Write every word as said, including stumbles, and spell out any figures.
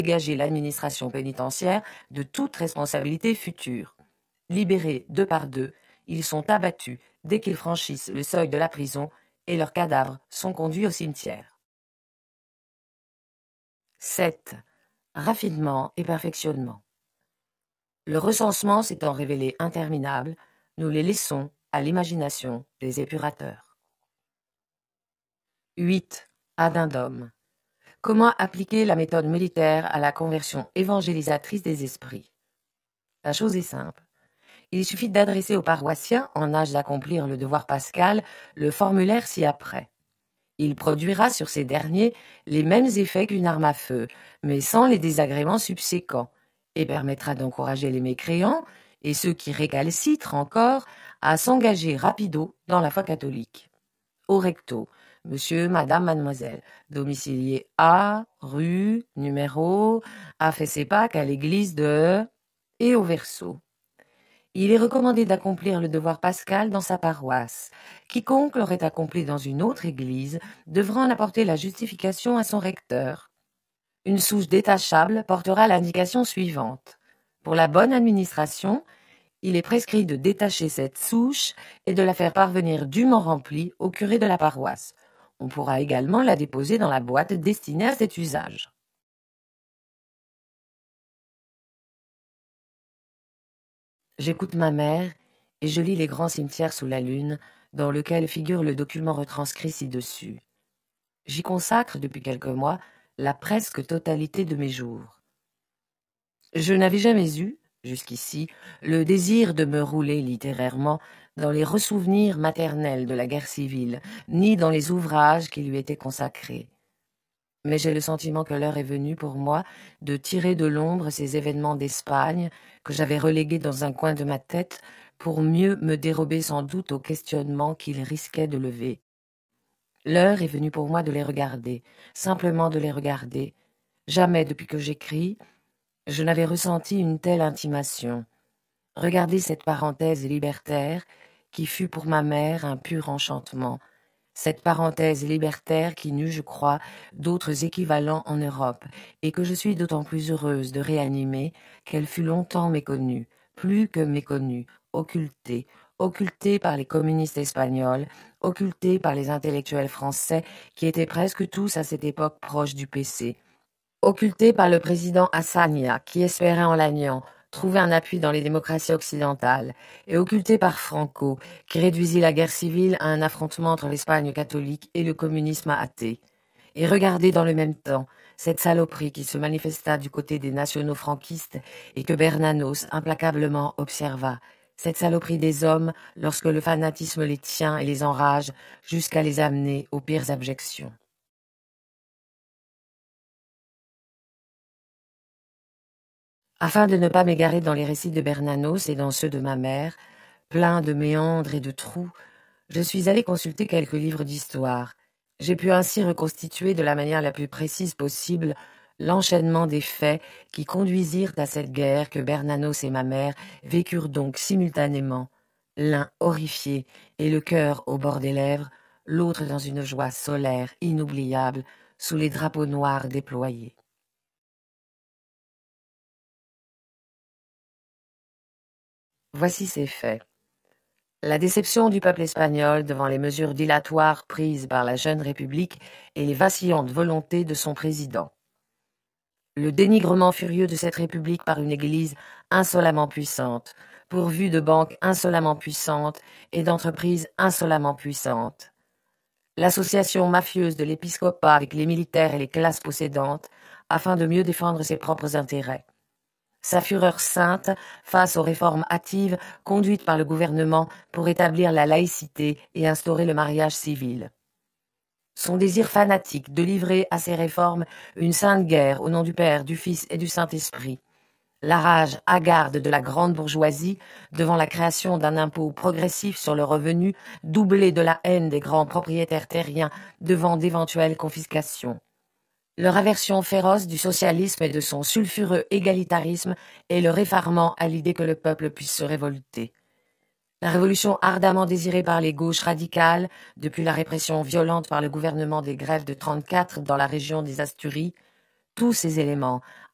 dégager l'administration pénitentiaire de toute responsabilité future. Libérés deux par deux, ils sont abattus dès qu'ils franchissent le seuil de la prison et leurs cadavres sont conduits au cimetière. sept. Raffinement et perfectionnement. Le recensement s'étant révélé interminable, nous les laissons à l'imagination des épurateurs. huit. Addendum. Comment appliquer la méthode militaire à la conversion évangélisatrice des esprits? La chose est simple. Il suffit d'adresser aux paroissiens en âge d'accomplir le devoir pascal le formulaire ci-après. Il produira sur ces derniers les mêmes effets qu'une arme à feu, mais sans les désagréments subséquents, et permettra d'encourager les mécréants et ceux qui récalcitrent encore à s'engager rapido dans la foi catholique. Au recto, monsieur, madame, mademoiselle, domicilié à, rue, numéro, a fait ses Pâques à l'église de... et au verso. Il est recommandé d'accomplir le devoir pascal dans sa paroisse. Quiconque l'aurait accompli dans une autre église devra en apporter la justification à son recteur. Une souche détachable portera l'indication suivante. Pour la bonne administration, il est prescrit de détacher cette souche et de la faire parvenir dûment remplie au curé de la paroisse. On pourra également la déposer dans la boîte destinée à cet usage. J'écoute ma mère et je lis Les grands cimetières sous la lune, dans lequel figure le document retranscrit ci-dessus. J'y consacre depuis quelques mois la presque totalité de mes jours. Je n'avais jamais eu, jusqu'ici, le désir de me rouler littérairement dans les ressouvenirs maternels de la guerre civile, ni dans les ouvrages qui lui étaient consacrés. Mais j'ai le sentiment que l'heure est venue pour moi de tirer de l'ombre ces événements d'Espagne que j'avais relégués dans un coin de ma tête pour mieux me dérober sans doute aux questionnements qu'ils risquaient de lever. L'heure est venue pour moi de les regarder, simplement de les regarder. Jamais depuis que j'écris, je n'avais ressenti une telle intimation. Regarder cette parenthèse libertaire qui fut pour ma mère un pur enchantement, cette parenthèse libertaire qui n'eut, je crois, d'autres équivalents en Europe, et que je suis d'autant plus heureuse de réanimer qu'elle fut longtemps méconnue, plus que méconnue, occultée, occultée par les communistes espagnols, occultée par les intellectuels français qui étaient presque tous à cette époque proches du P C, occultée par le président Azaña qui espérait en l'agnant trouver un appui dans les démocraties occidentales, et occultée par Franco, qui réduisit la guerre civile à un affrontement entre l'Espagne catholique et le communisme athée. Et regardez dans le même temps cette saloperie qui se manifesta du côté des nationaux franquistes et que Bernanos implacablement observa, cette saloperie des hommes lorsque le fanatisme les tient et les enrage jusqu'à les amener aux pires abjections. Afin de ne pas m'égarer dans les récits de Bernanos et dans ceux de ma mère, pleins de méandres et de trous, je suis allé consulter quelques livres d'histoire. J'ai pu ainsi reconstituer de la manière la plus précise possible l'enchaînement des faits qui conduisirent à cette guerre que Bernanos et ma mère vécurent donc simultanément, l'un horrifié et le cœur au bord des lèvres, l'autre dans une joie solaire inoubliable sous les drapeaux noirs déployés. Voici ces faits. La déception du peuple espagnol devant les mesures dilatoires prises par la jeune République et les vacillantes volontés de son président. Le dénigrement furieux de cette République par une Église insolemment puissante, pourvue de banques insolemment puissantes et d'entreprises insolemment puissantes. L'association mafieuse de l'épiscopat avec les militaires et les classes possédantes afin de mieux défendre ses propres intérêts. Sa fureur sainte face aux réformes hâtives conduites par le gouvernement pour établir la laïcité et instaurer le mariage civil. Son désir fanatique de livrer à ces réformes une sainte guerre au nom du Père, du Fils et du Saint-Esprit. La rage hagarde de la grande bourgeoisie devant la création d'un impôt progressif sur le revenu, doublé de la haine des grands propriétaires terriens devant d'éventuelles confiscations. Leur aversion féroce du socialisme et de son sulfureux égalitarisme est le réfarement à l'idée que le peuple puisse se révolter. La révolution ardemment désirée par les gauches radicales, depuis la répression violente par le gouvernement des grèves de trente-quatre dans la région des Asturies, tous ces éléments